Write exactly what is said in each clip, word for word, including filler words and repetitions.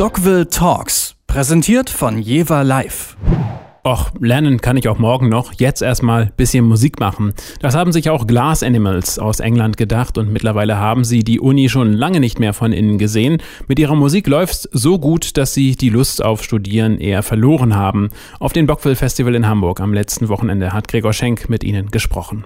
Dogville Talks, präsentiert von Jever Live. Och, lernen kann ich auch morgen noch. Jetzt erstmal bisschen Musik machen. Das haben sich auch Glass Animals aus England gedacht und mittlerweile haben sie die Uni schon lange nicht mehr von innen gesehen. Mit ihrer Musik läuft's so gut, dass sie die Lust auf Studieren eher verloren haben. Auf dem Dogville Festival in Hamburg am letzten Wochenende hat Gregor Schenk mit ihnen gesprochen.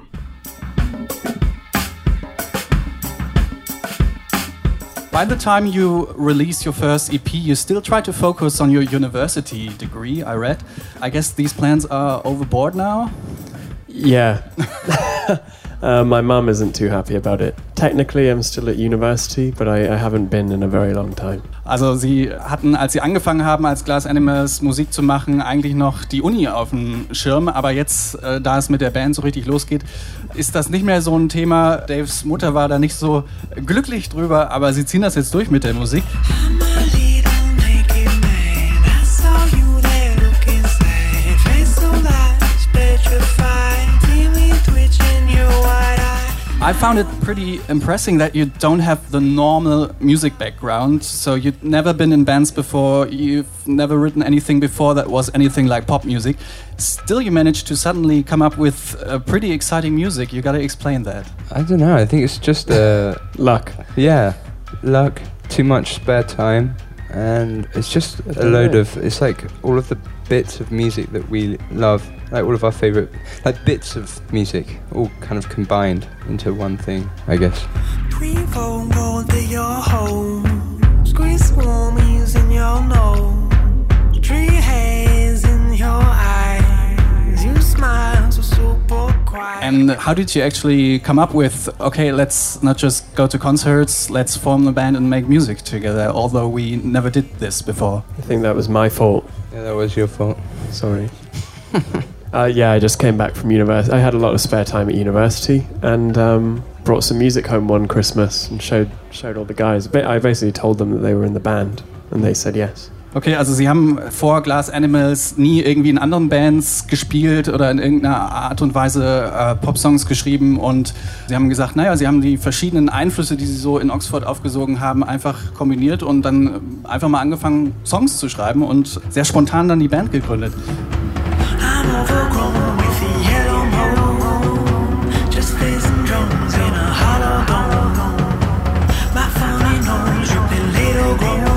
By the time you release your first E P, you still try to focus on your university degree, I read. I guess these plans are overboard now? Yeah. uh, my mum isn't too happy about it. Technically, I'm still at university, but I, I haven't been in a very long time. Also sie hatten, als sie angefangen haben, als Glass Animals Musik zu machen, eigentlich noch die Uni auf dem Schirm. Aber jetzt, äh, da es mit der Band so richtig losgeht, ist das nicht mehr so ein Thema. Daves Mutter war da nicht so glücklich drüber, aber sie ziehen das jetzt durch mit der Musik. I found it pretty impressive that you don't have the normal music background. So you've never been in bands before, you've never written anything before that was anything like pop music. Still you managed to suddenly come up with uh, pretty exciting music. You gotta explain that. I don't know, I think it's just uh, Luck. Yeah, luck, too much spare time, and it's just a load know. of, it's like all of the bits of music that we love, like all of our favourite, like bits of music, all kind of combined into one thing, I guess. And how did you actually come up with, okay, let's not just go to concerts, let's form a band and make music together, although we never did this before? I think that was my fault. Yeah, that was your fault. Sorry. uh, yeah, I just came back from university. I had a lot of spare time at university and um, brought some music home one Christmas and showed showed all the guys. I basically told them that they were in the band and they said yes. Okay, also Sie haben vor Glass Animals nie irgendwie in anderen Bands gespielt oder in irgendeiner Art und Weise äh, Popsongs geschrieben und Sie haben gesagt, naja, Sie haben die verschiedenen Einflüsse, die Sie so in Oxford aufgesogen haben, einfach kombiniert und dann einfach mal angefangen, Songs zu schreiben und sehr spontan dann die Band gegründet. I'm overgrown with the yellow moon, just facing drums in a hollow dome. My funny nose, you've been little grown.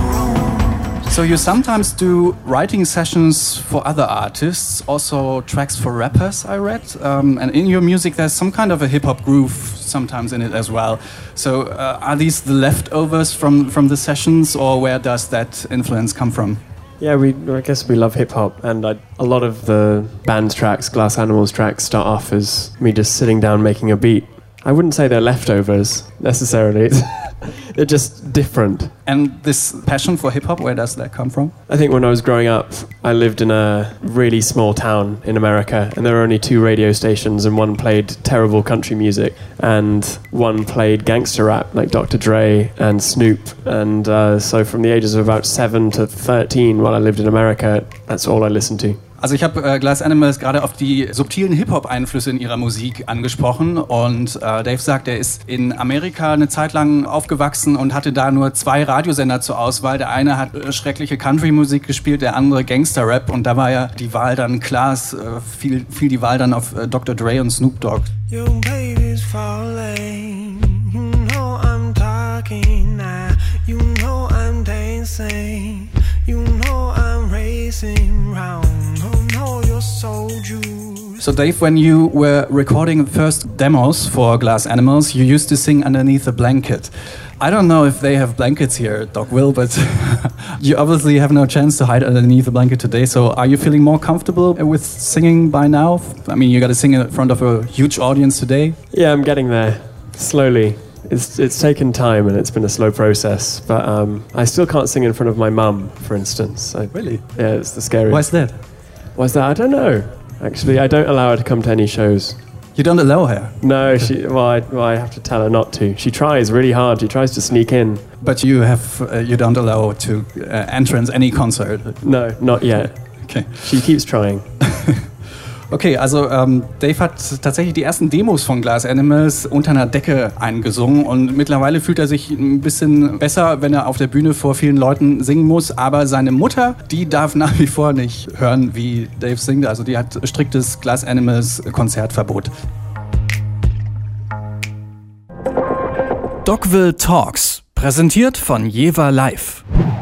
So you sometimes do writing sessions for other artists, also tracks for rappers, I read. Um, and in your music, there's some kind of a hip-hop groove sometimes in it as well. So uh, are these the leftovers from, from the sessions, or where does that influence come from? Yeah, we. I guess we love hip-hop, and I, a lot of the band's tracks, Glass Animals tracks, start off as me just sitting down making a beat. I wouldn't say they're leftovers, necessarily. They're just different. And this passion for hip-hop, where does that come from? I think when I was growing up, I lived in a really small town in America, and there were only two radio stations, and one played terrible country music, and one played gangster rap, like Doctor Dre and Snoop. And uh, so from the ages of about seven to thirteen, while I lived in America, that's all I listened to. Also ich habe äh, Glass Animals gerade auf die subtilen Hip-Hop-Einflüsse in ihrer Musik angesprochen und äh, Dave sagt, er ist in Amerika eine Zeit lang aufgewachsen und hatte da nur zwei Radiosender zur Auswahl. Der eine hat äh, schreckliche Country-Musik gespielt, der andere Gangster-Rap und da war ja die Wahl dann klar, es äh, fiel, fiel die Wahl dann auf äh, Doktor Dre und Snoop Dogg. Your baby's falling, you know I'm talking now, you know I'm dancing, you know I'm racing round. So Dave, when you were recording the first demos for Glass Animals, you used to sing underneath a blanket. I don't know if they have blankets here at Dogville, but you obviously have no chance to hide underneath a blanket today. So are you feeling more comfortable with singing by now? I mean, you got to sing in front of a huge audience today. Yeah, I'm getting there, slowly. It's it's taken time and it's been a slow process, but um, I still can't sing in front of my mum, for instance. I, really? Yeah, it's the scariest. Why's that? Why's that? I don't know. Actually, I don't allow her to come to any shows. You don't allow her? No, she. Well, I, well, I have to tell her not to. She tries really hard. She tries to sneak in. But you have, uh, you don't allow her to uh, entrance any concert? No, not yet. Okay. She keeps trying. Okay, also ähm, Dave hat tatsächlich die ersten Demos von Glass Animals unter einer Decke eingesungen und mittlerweile fühlt er sich ein bisschen besser, wenn er auf der Bühne vor vielen Leuten singen muss, aber seine Mutter, die darf nach wie vor nicht hören, wie Dave singt, also die hat striktes Glass Animals Konzertverbot. Dogville Talks, präsentiert von Jever Live.